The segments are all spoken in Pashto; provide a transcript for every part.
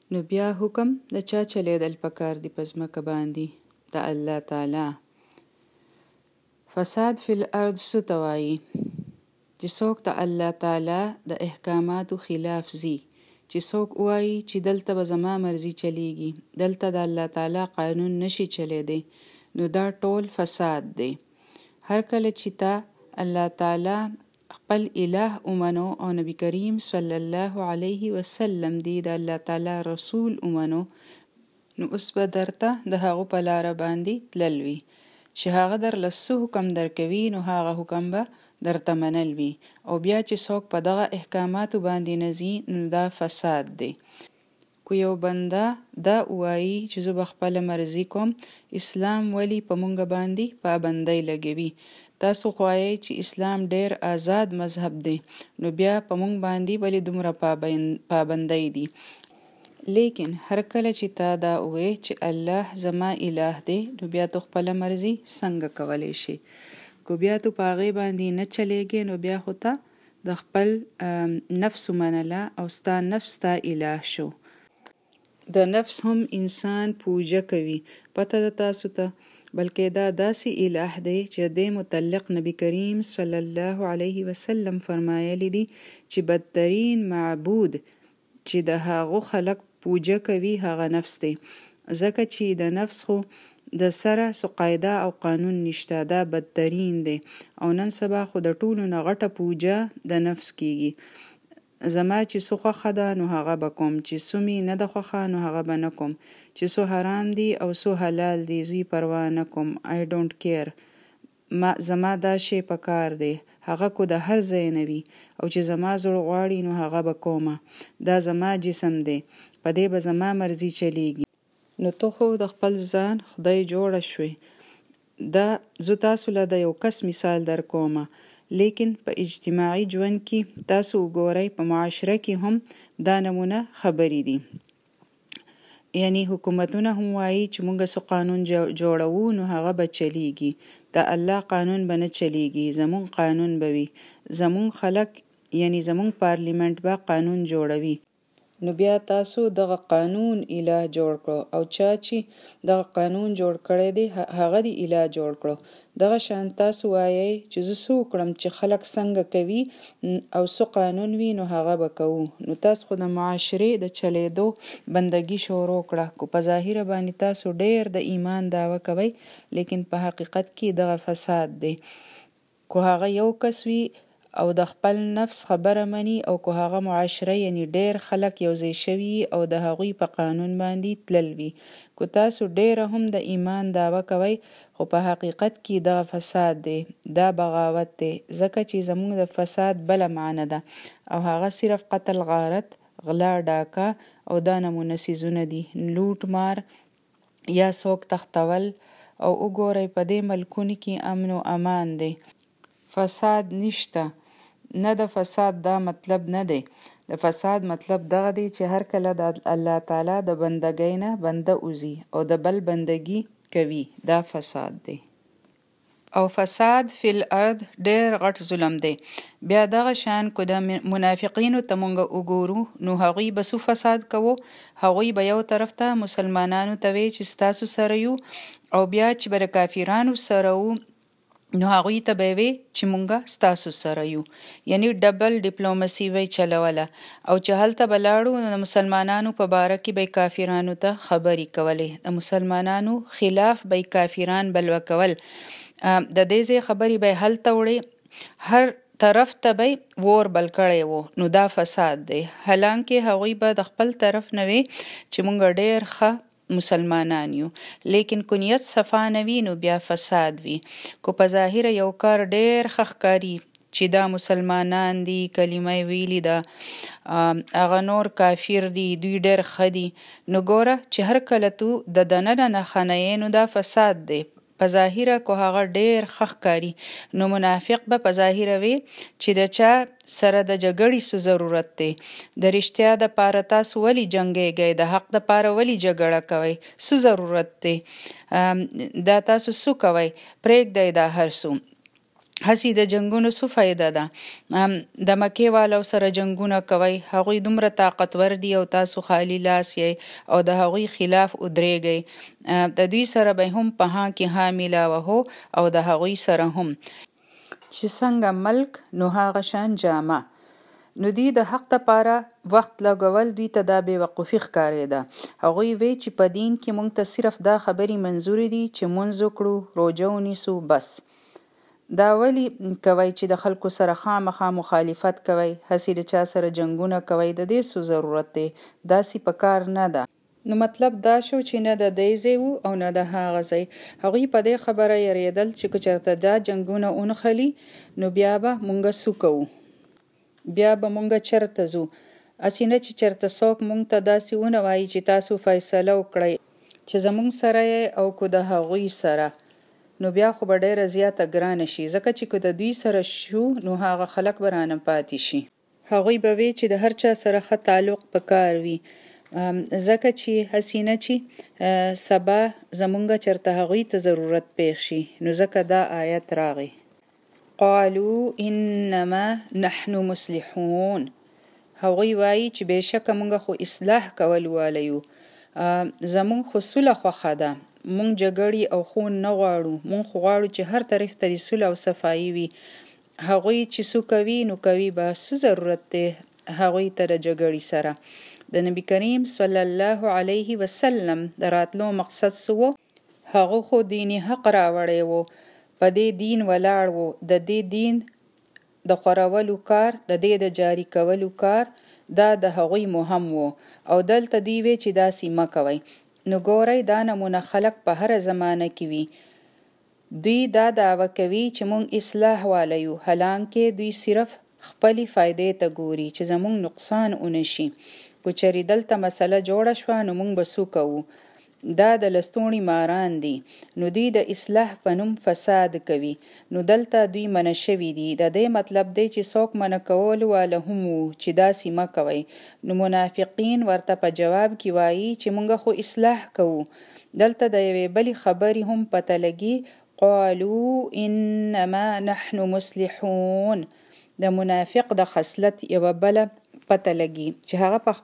نو بیا حکم د چا چلیدل پکار دی په ځمکه باندې؟ د الله تعالی. فساد فی الارض څه ته وایي؟ چې څوک د الله تعالی د احکاماتو خلاف ځي، چې څوک وایي چې دلته به زما مرضي چلیږي، دلته د الله تعالی قانون نشي چلیدی، نو دا ټول فساد دی. هر کله چې تا الله تعالی خپل الہ اومنو او نبی کریم صلی الله علیه وسلم دی د الله تعالی رسول اومنو، نو اوس به درته د هغو په لاره باندې تلل وي چې هغه درله څه حکم درکوي، نو هغه حکم به درته منل وي. او بیا چې څوک په دغه احکاماتو باندې نه ځي، نو دا فساد دی. کو یو بنده دا وایي چې زه به خپله مرضي کوم، اسلام ولې په مونږ باندې پابندۍ لګوي؟ تاسو خو وایئ چې اسلام ډیر آزاد مذهب دی، نو بیا په مونږ باندې ولې دومره پابندۍ دي؟ لیکن هر کله چې تا دا وایې چې الله زما الہ دی، نو بیا تو خپله مرضي څنګه کولی شي؟ کو بیا تو په هغې باندې نه چلیږې، نو بیا خو ته د خپل نفس ومنله او ستا نفس ستا الہ شو. د نفس هم انسان پوجه کوي، پته ده تاسو ته؟ بلکې دا داسې الہ دی چې د متعلق نبی کریم صلی الله علیه وسلم فرمایلی دی چې بدترین معبود چې د هغو خلق پوجه کوي هغه نفس دی، ځکه چې د نفس خو د سره سو قاعده او قانون نشته، دا بدترین دی. او نن سبا خو د ټولو نه غټه پوجه د نفس کیږي. زما چې څه خوښه ده نو هغه به کوم، چې څه مې نه ده خوښه نو هغه به نه کوم، چې څه حرام دي او څه حلال دي زه پروا نه کوم. I don't care. زما دا شی پکار دی، هغه کو د هر ځای نه وي، او چې زما زړه غواړي نو هغه به کومه. دا زما جسم دی، په دې به زما مرضي چلیږي. نو تو خو د خپل ځان خدای جوړه شوې. دا زه تاسو له د یو کس مثال در کومه، لیکن په اجتماعي ژوند کې تاسو وګورئ، په معاشره کې هم دا نمونه خبرې دي. یعنی حکومتونه هم وایي چې مونږ څه قانون جوړوو نو هغه به چلیږي، د الله قانون به نه چلیږي، زمون قانون به وي، زمون خلک یعنی زمون پارلیمنت به قانون جوړوي. نو بیا تاسو دغه قانون الہ جوړ کړو، او چا چې دغه قانون جوړ کړی دی هغه دی الہ جوړ کړو. دغه شان تاسو وایئ چې زه څه وکړم چې خلک څنګه کوي او څه قانون وي نو هغه به کوو. نو تاسو خو د معاشرې د چلیدو بندگی شروع کړه. کو په ظاهره باندې تاسو ډیر د ایمان دعوه کوئ، لیکن په حقیقت کې دغه فساد دی. کو هغه یو کس وي او د خپل نفس خبره مني، او که هغه معاشره یعنی ډیر خلک یو ځای شوي او د هغوی په قانون باندې تلل وي. کو تاسو ډیره هم د ایمان دعوه کوئ، خو په حقیقت کې دا فساد دی، دا بغاوت دی، ځکه چې زموږ د فساد بله معنی ده، او هغه صرف قتل، غارت، غلا، ډاکه او دا نمونه څیزونه دي، لوټ مار یا څوک تختول. او وګورئ په دې ملکونو کې امن و امان دی، فساد نشته. نه د فساد دا مطلب نه دی، د فساد مطلب دغه دی چې هر کله د الله تعالی د بندګۍ نه بنده اوزي او د بل بندگی کوي، دا فساد دی. او فساد فی الارض ډیر غټ ظلم دی. بیا دغه شان کو د منافقینو ته مونږ وګورو، نو هغوی به څه فساد کوو؟ هغوی به یو طرف ته مسلمانانو ته وی چې ستاسو سره یو، او بیا چې به د کافرانو سره وو نو هغوی ته به وی چې مونږه ستاسو سره یو، یعنی ډبل ډیپلوماسي وی چلوله. او چې هلته به لاړو نو د مسلمانانو په باره کې به کافرانو ته خبرې کولې، د مسلمانانو خلاف به کافران بلوه کول، د دې ځای خبرې به هلته وړې، هر طرف ته به ور بل کړی وو، نو دا فساد دی. حالانکه هغوی به د خپل طرف نه وی چې مونږ ډیر ښه مسلمانان یو، لیکن کو نیت صفا نه وي نو بیا فساد وي. کو په ظاهر یو کار ډیر ښه ښکاري چې دا مسلمانان دي، کلمه ویلي ده، هغه نور کافر دي، دوی ډیر ښه دي، نو ګوره چې هر کله تو د دننه نه ښه نه یې، نو دا فساد دی. په ظاهره کو هغه ډیر ښه ښکاري، نو منافق به په ظاهره وي چې د چا سره د جګړې څه ضرورت دی، د رښتیا د پاره تاسو ولی جنګیږئ، د حق د پاره ولی جګړه کوئ، څه ضرورت دی، دا تاسو څه کوئ، پرېږدئ دا هر څه. هسې د جنگونو څه فایده ده؟ د مکې والو سره جنگونه کوي، هغوی دومره طاقتور دي او تاسو خالی لاس یې او د هغوی خلاف ودرېږئ. د دوی سره به هم په ها کې ها میلاوه هو او د هغوی سره هم چې څنګه ملک نو هغه شان جامه. نو دوی د حق دپاره وخت لګول دوی ته دا بېوقوفي ښکارېده. هغوی وی چې په دین کې مونږ ته صرف دا خبرې منظورې دي چې مونځ وکړو، روژه ونیسو، بس. دا ولی کوي چې د خلکو سره خامخا مخالفت کوي، هسې د چا سره جنگونه کوي، د دې څه ضرورت دی؟ داسې په کار نه ده. نو مطلب دا شو چې نه د دی ځای وو او نه د هغه ځای. هغوی په دې خبره یریدل چې که چېرته دا جنګونه ونښلي نو بیا به مونږه څه کوو؟ بیا به مونږه چېرته ځو؟ هسې نه چې چېرته څوک مونږ ته داسې ونه وایي چې تاسو فیصله وکړئ چې زمونږ سره یې او که د هغوی سره. نو بیا خو به ډیره زیاته ګرانه شي، ځکه چې که د دوی سره شو نو هغه خلک به رانه پاتې شي. هغوی به وی چې د هر چا سره ښه تعلق پکار وي، ځکه چې هسې نه چې سبا زمونږ چېرته هغوی ته ضرورت پیښ شي. نو ځکه دا آیت راغی. قالوا انما نحن مصلحون. هغوی وایي چې بېشکه مونږ خو اصلاح کول واله یو، زمونږ خو سوله خوښه ده، مونږ جګړې او خون نه غواړو، مونږ خو غواړو چې هر طرف ته د سوله او صفایي وي. هغوی چې څه کوي نو کوي به، څه ضرورت دی هغوی ته د جګړې سره؟ د نبی کریم صلی الله علیه وسلم د راتلو مقصد څه و؟ هغه خو دین حق راوړی و، په دې دین ولاړ و، د دې دین د خورولو کار، د دې د جاری کولو کار دا د هغوی مهم و، او دلته دی وی چې داسې مه کوئ. نو ګورئ دا نمونه خلق په هر زمانه کې وي. دوی دا دعوه کوي چې مونږ اصلاح واله یو، حالانکه دوی صرف خپلې فایدې ته ګوري چې زمونږ نقصان ونشي. که چېرې دلته مسله جوړه شوه نو مونږ به څه کوو؟ دا د لستوڼي ماران دي، نو دوی د اصلاح په نوم فساد کوي. نو دلته دوی منع شوي دي، د دې مطلب دی چې څوک منع کول واله هم وو چې داسې مه کوئ. نو منافقین ورته په جواب کې وایي چې مونږ خو اصلاح کوو. دلته د یوې بلې خبرې هم پته لګي، قالوا انما نحن مصلحون. د منافق د خصلت یوه بله پته لګي چې هغه په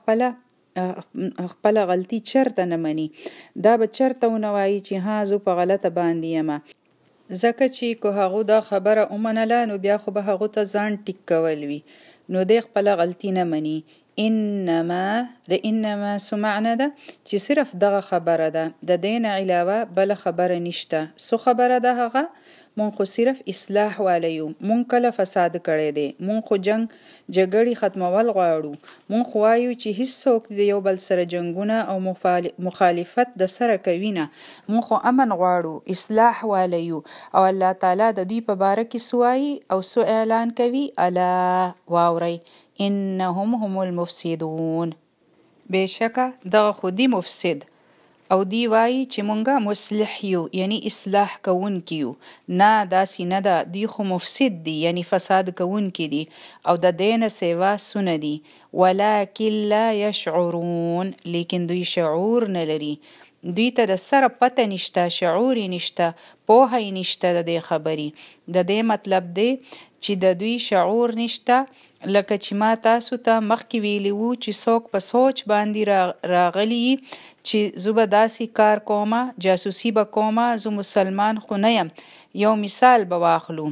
خپله غلطي چرته نه مني. دا به چرته ونه وایي چې ها زه په غلطه باندې یمه، ځکه چې که هغو دا خبره ومنله نو بیا خو به هغو ته ځان ټیک کول وي. نو دی خپله غلطي نه مني. انما د انما څه معنی ده؟ چې صرف دغه خبره ده، د دې نه علاوه بله خبره نشته. څه خبره ده هغه؟ مونږ خو صرف اصلاح واله یو، مونږ کله فساد کړی دی، مونږ خو جګړې ختمول غواړو، مونږ خو وایو چې هیڅوک د یو بل سره جنګونه او مخالفت د سره کوي نه، مونږ خو امن غواړو، اصلاح واله یو. او الله تعالی د دوی په باره کې څه وایي او څه اعلان کوي؟ الا واورئ انهم هم المفسدون. بېشکه دغه خو دی مفسد، او دی وایي چې مونږه مصلح یو، یعنی اصلاح کوونکي یو. نه داسې نه ده، دوی خو مفسد دي، یعنی فساد کوونکي دي، او د دې نه سیوا سونه دي. ولکن لا یشعرون، لیکن دوی شعور نه لري، دوی ته د سره پته نشته، شعور یې نشته، پوهه یې نشته د دې خبرې. د دې مطلب دی چې د دوی شعور نشته، لکه چې ما تاسو ته مخکې ویلي وو چې څوک په سوچ باندې راغلی چې زه به داسې کار کومه، جاسوسي به کومه، زه مسلمان خو نه یم. یو مثال به واخلو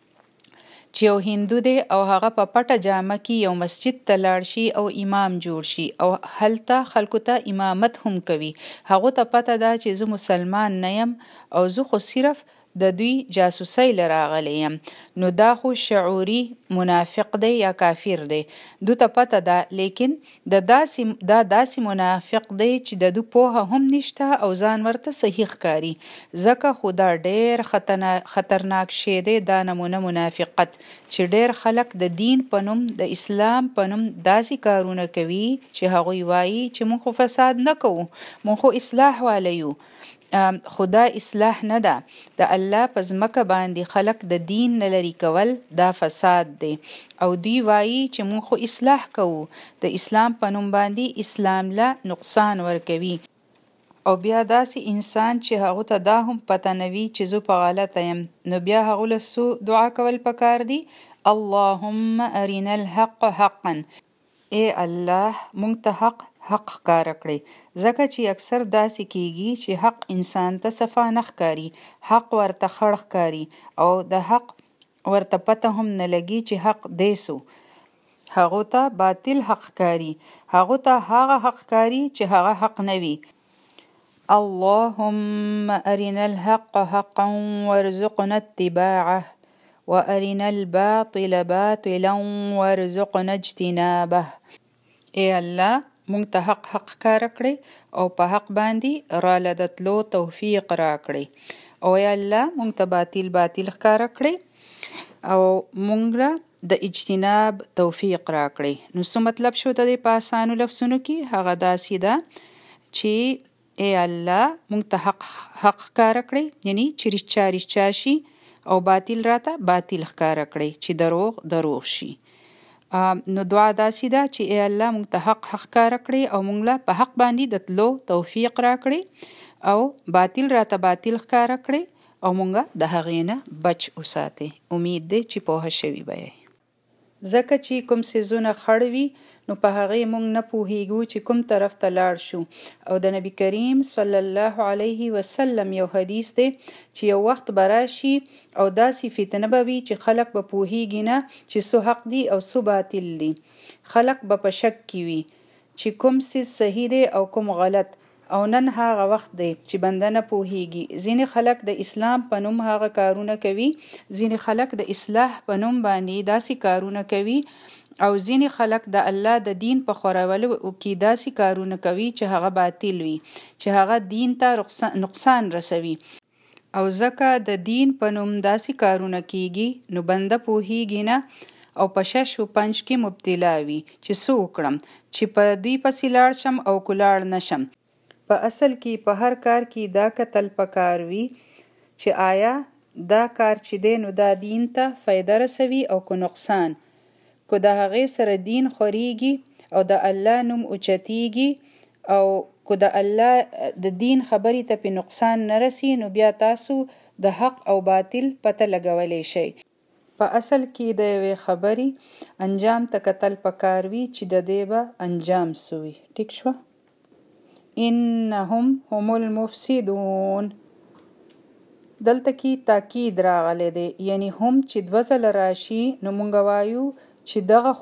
چې یو هندو دی او هغه په پټه جامه کې یو مسجد ته لاړ شي او امام جوړ شي او هلته خلکو ته امامت هم کوي. هغه ته پته ده چې زه مسلمان نه یم او زه خو صرف د دوی جاسوسۍ لراغلی یم. نو دا خو شعوري منافق دی یا کافر دی، دو ته پته ده، لیکن دا داسې منافق دی چې د دو پوهه هم نشته او ځان ورته صحیح ښکاري. ځکه خو دا ډېر خطرناک شی دی، دا نمونه منافقت، چې ډېر خلک د دین په نوم، د اسلام په نوم داسې کارونه کوي چې هغوی وایي چې مونږ خو فساد نه کوو، مونږ خو اصلاح واله یو. خدا اصلاح نه ده، د الله په ځمکه باندې خلق د دین نه لري کول دا فساد دی، او دوی وایي چې مونږ خو اصلاح کوو، د اسلام په نوم باندې اسلام له نقصان ورکوي. او بیا داسې انسان چې هغه ته دا هم پته نه وي چې زه په غلطه یم، نو بیا هغه له څه دعا کول پکار دي؟ اللهم ارنا الحق حقا، ای الله مونږ ته حق ښکاره کړی. ځکه چې اکثر داسې کیږي چې حق انسان ته صفا نه ښکاري، حق ورته خړ ښکاري او د حق ورته پته هم نه لګي چې حق دی څه. هغو ته باطل حق ښکاري، هغو ته هغه حق ښکاري چې هغه حق نه وي. اللهم ارنا الحق حقا وارزقنا اتباعه وارنا الباطل باطلا وارزقنا اجتنابه. ای الله مونږ ته حق ښکاره کړی او په حق باندې را لدتلو توفیق را کړی، او ای الله مونږ ته باطل ښکاره کړی او مونږ له د اجتناب توفیق را کړی. نو څه مطلب شو د دې په آسانو لفظونو کې؟ هغه داسې ده چې ای الله مونږ ته حق ښکاره کړی، یعنی چې رښتیا شي، او باطل راته باطل ښکاره کړی، چې دروغ شي. نو دعا داسې ده چې ای الله مونږ ته حق ښکاره کړی او مونږ له په حق باندې د تلو توفیق را کړی، او باطل راته باطل ښکاره کړی او مونږه د هغې نه بچ وساتې. امید دی چې پوهه شوي به یې. ځکه چې کوم څیزونه خړ وي نو په هغې مونږ نه پوهیږو چې کوم طرف ته لاړ شو. او د نبی کریم صلی الله علیه وسلم یو حدیث دی چې یو وخت به راشي او داسې فتنه به وي چې خلک به پوهیږي نه چې څه حق دي او څه باطل دي. خلک به په شک کې وي چې کوم څیز صحیح دی او کوم غلط. او نن هغه وخت دی چې بنده نه پوهیږي. ځینې خلک د اسلام په نوم هغه کارونه کوي، ځینې خلک د اصلاح په نوم باندې داسې کارونه کوي، او ځینې خلک د الله د دین په خورولو کې داسې کارونه کوي چې هغه باطل وي، چې هغه دین ته نقصان رسوي. او ځکه د دین په نوم داسې کارونه کیږي نو بنده پوهیږي نه او په شش و پنج کې مبتلا وي چې څه وکړم، چې په دوی پسې لاړ شم او کلاړ نشم. په اصل کې په هر کار کې دا کتل پکار وي چې آیا دا کار چې دی نو دا دین ته فایده رسوي او که نقصان. که د هغې سره دین خورېږي او د الله نوم اوچتېږي او که د الله د دین خبرې ته پې نقصان نه رسي نو بیا تاسو د حق او باطل پته لګولی شئ. په اصل کې د یوې خبرې انجام ته کتل پکار وي چې د دې به انجام څه وي. ټیک شوه؟ انهم هم المفسدون. دلته کې تاکید راغلی دی، یعنی هم چې دوه ځله راشي نو مونږ وایو چې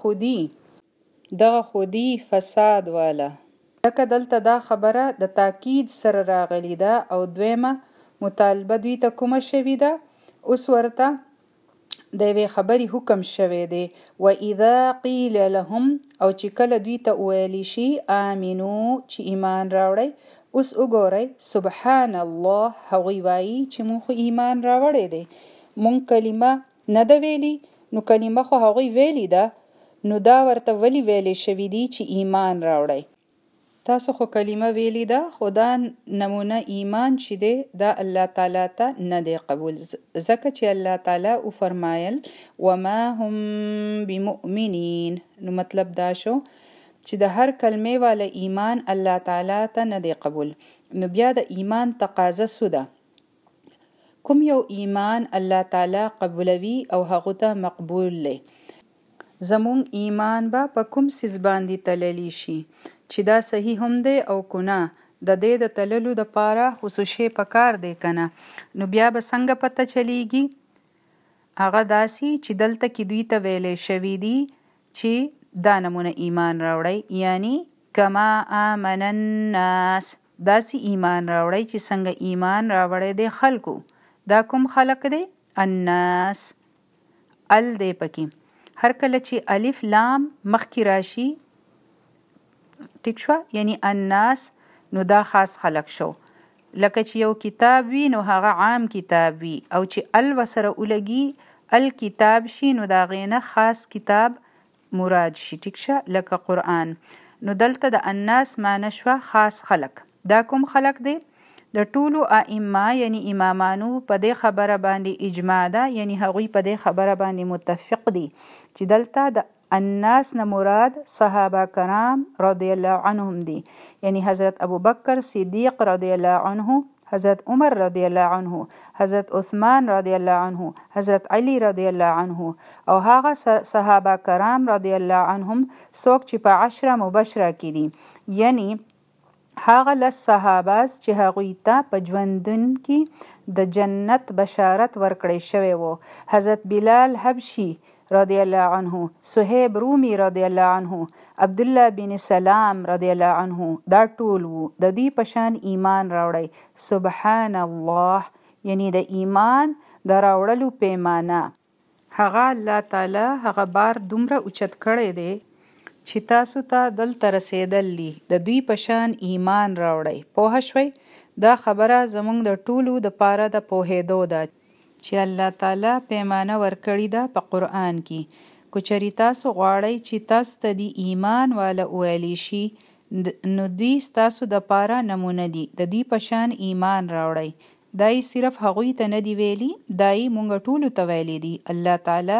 دغه خودي فساد والا. ځکه دلته دا خبره د تاکید سره راغلی ده او دویمه مطالبه دوی ته کومه شوې ده؟ اوس ورته د یوې خبرې حکم شوی دی. وَإِذَا قِيلَ لَهُمْ، او چې کله دوی ته وویلی شي آمنو چې ایمان راوړئ. اوس وګورئ سبحان الله، هغوی وایي چې مونږ خو ایمان راوړی دی، مونږ کلمه نه ده ویلي. نو کلمه خو هغوی ویلي ده، نو دا ورته ولې ویلی شوي دي چې ایمان راوړئ؟ تاسو خو کلمه ویلی ده، خو دا نمونه ایمان چې دی دا الله تعالی ته نه دی قبول. ځکه چې الله تعالی وفرمایل وما هم بمؤمنین. نو مطلب دا شو چې د هر کلمې والا ایمان الله تعالی ته نه دی قبول. نو بیا د ایمان تقاضا څه ده؟ کوم یو ایمان الله تعالی قبولوي او هغه ته مقبول دی. زمون ایمان به په کوم څیز باندې تللی شي چې دا صحیح هم دی او که نه، د دې د تللو دپاره خو څه شی پکار دی که نه. نو بیا به څنګه پته چلیږي؟ هغه داسې چې دلته کې دوی ته ویلی شوي دي چې دا نمونه ایمان راوړئ، یعنی کما آمن الناس. داسې ایمان راوړئ چې څنګه ایمان راوړی دی خلکو. دا کوم خلق دی؟ الناس. ال دی پکې. هر کله چې الف لام مخکې راشي، ټیک شوه، یعنی الناس، نو دا خاص خلق شو. لکه چې یو کتاب وي نو هغه عام کتاب وي، او چې ال وسره ولګي الکتاب شي نو د هغې نه خاص کتاب مراد شي. ټیک شه، لکه قرآن. نو دلته د الناس معنی شوه خاص خلق. دا کوم خلق دی؟ د ټولو ائمه یعنی امامانو په دې خبره باندې اجماع ده، یعنی هغوی په دې خبره باندې متفق دي چې دلته د الناس نه مراد صحابه کرام رضی الله عنهم دي، یعنی حضرت ابوبکر صدیق رضی الله عنه، حضرت عمر رضی الله عنه، حضرت عثمان رضی الله عنه، حضرت علی رضی الله عنه او هغه صحابه کرام رضی الله عنهم څوک چې په 10 مبشره کې دي، یعنی هغه لس صحابه چې هغوی ته په ژوندون کې د جنت بشارت ورکړی شوی وو. حضرت بلال حبشي رضی الله عنه، صهیب رومی رضی الله عنه، عبد الله بن سلام رضی الله عنه، دا ټول وو د دوی په شان ایمان راوړی. سبحان الله یعنی د ایمان د راوړلو پیمانه هغه الله تعالی هغه بار دومره اوچت کړی دی چې تاسو ته دلته رسیدلی د دوی په شان ایمان راوړی. پوه شوئ؟ دا خبره زموږ د ټولو د پاره د پوهېدو ده چې الله تعالی پیمانه ورکړې ده په قرآن کې. که چېرې تاسو غواړئ چې تاسو ته د ایمان والا وویلی شي نو دوی ستاسو د پاره نمونه دي، د دوی په شان ایمان راوړئ. دای صرف هغوی ته نه دی ویلي، دای مونږ ټولو ته ویلی دي. الله تعالی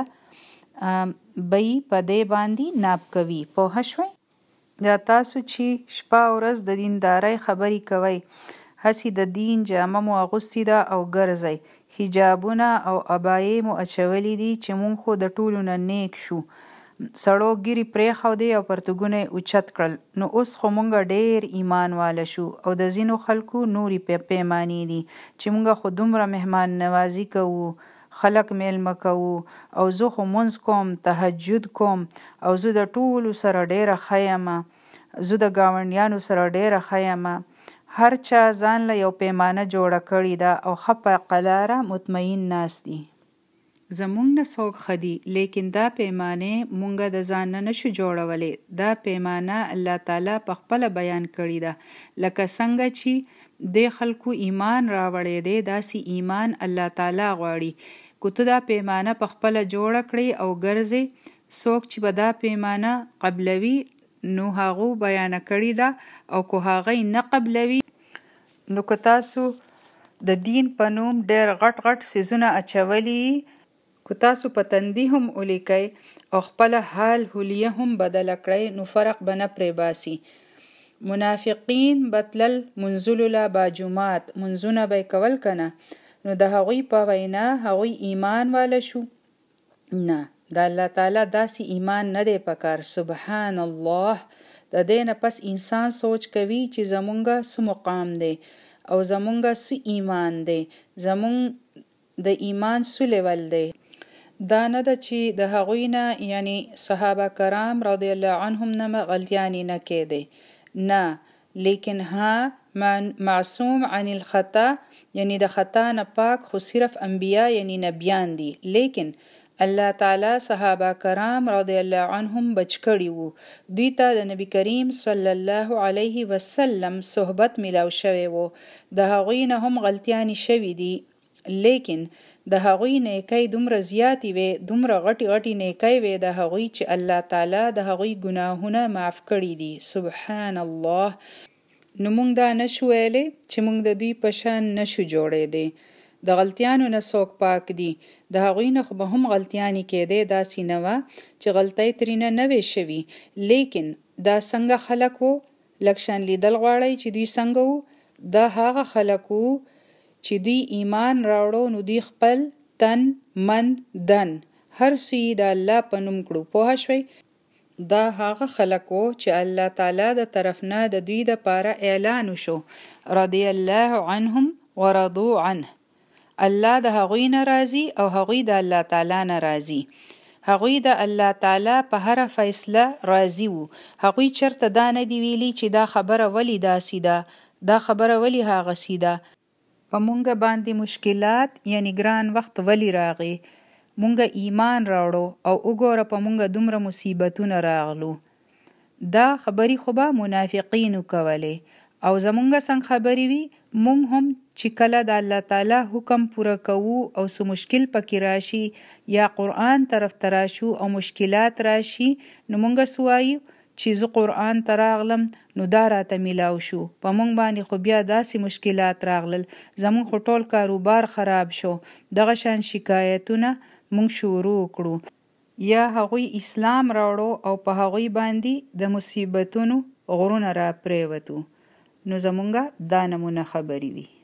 بی په دې باندې ناب کوي. پوه شوئ؟ دا تاسو چې شپه او ورځ د دیندارۍ خبرې کوئ، هسې د دین جامه مو اغوستې ده او ګرځئ، حجابونه او ابایې مو اچولي دي چې مونږ خو د ټولو نه نیک شو، سړو ګیرې پرېښودې او پرتوګونه یې اوچت کړل، نو اوس خو مونږ ډېر ایمان واله شو. او د ځینو خلکو نورې پیمانې دي چې مونږ خو دومره مهمان نوازي کوو، خلک میلمه کوو، او زه خو مونځ کوم، تهجد کوم، او زه د ټولو سره ډېره ښه یم، زه د ګاونډیانو سره ډېره ښه یم. هر چا ځان له یو پیمانه جوړه کړې ده او ښه په قلاره مطمئن ناست دي. زمونږ نه څوک ښه دي، لیکن دا پیمانې مونږ د ځان نه نشو جوړولی. دا پیمانه الله تعالی په خپله بیان کړې ده. لکه څنګه چې د خلکو ایمان راوړی دی، داسې ایمان الله تعالی غواړي. که ته دا پیمانه په خپله جوړه کړې او ګرځې، څوک چې به دا پیمانه قبلوي نو هغو بیانه کړې ده، او که هغه نه قبلوي نو که تاسو د دین په نوم ډېر غټ غټ څیزونه اچولي، که تاسو په تندي هم ولیکئ او خپله حال حلیه هم بدله کړئ، نو فرق به نه پرې باسي. منافقین به تلل منځلو له باجومات، منځونه به یې کول که نه، نو د هغوی په وینا هغوی ایمان واله شو. نه، د الله تعالی داسې ایمان نه دی پکار. سبحان الله. د دې نه پس انسان سوچ کوي چې زمونږ څه مقام دی او زمونږ څه ایمان دی، زمونږ د ایمان څه لیول دی. دا نه ده چې د هغوی نه یعنی صحابه کرام رضی الله عنهم نه غلطیانې نه کېدی، نه، لیکن ها معصوم عن الخطا یعنی د خطا نه پاک خو صرف انبیا یعنی نبیان دي. لیکن الله تعالی صحابه کرام رضی الله عنهم بچ کړي وو. دوی ته د نبی کریم صلی الله علیه وسلم صحبت ملاو شوی وو. د هغوی نه هم غلطیانې شوي دي، لیکن د هغوی نیکی دومره زیاتې وې، دومره غټې غټې نیکی وې د هغوی چې الله تعالی د هغوی ګناهونه معاف کړي دي. سبحان الله. نو مونږ دا نشو ویلی چې مونږ د دوی په شان نشو جوړېدی. د غلطیانو نه څوک پاک دي، د هغوی نه خو به هم غلطیانې کېدې، داسې نه وه چې غلطۍ ترېنه نه وې شوي. لیکن دا څنګه خلک وو؟ لږ شان لیدل غواړئ چې دوی څنګه وو؟ دا هغه خلک وو چې دوی ایمان راوړو، نو دوی خپل تن، من، دن هر څه یې د الله په نوم کړو. پوه شوئ؟ دا هغه خلک وو چې الله تعالی د طرف نه د دوی دپاره اعلان وشو، رضی الله عنهم ورضوا عنه. الله د هغوی نه راضي او هغوی د الله تعالی نه راضي. هغوی د الله تعالی په هره فیصله راضي وو. هغوی چرته دا نه دی ویلي چې دا خبره ولی داسې ده، دا خبره ولی هغسې ده، په مونږ باندې مشکلات یعنی ګران وخت ولی راغی، مونږ ایمان راوړو او وګوره په مونږ دومره مصیبتونه راغلو. دا خبرې خو به منافقینو کولې، او زمونږ څنګه خبرې وي، مونږ هم چې کله د الله تعالی حکم پوره کوو او څه مشکل پکې راشي یا قرآن طرف ته راشو او مشکلات راشي، نو مونږ څه وایو چې زه قرآن ته راغلم نو دا راته میلاو شو، په مونږ باندې خو بیا داسې مشکلات راغلل، زمونږ خو ټول کاروبار خراب شو. دغه شان شکایتونه مونږ شروع کړو. یا هغوی اسلام راوړو او په هغوی باندې د مصیبتونو غرونه را پریوتو، نو زمونږه دا نمونه خبرې وي.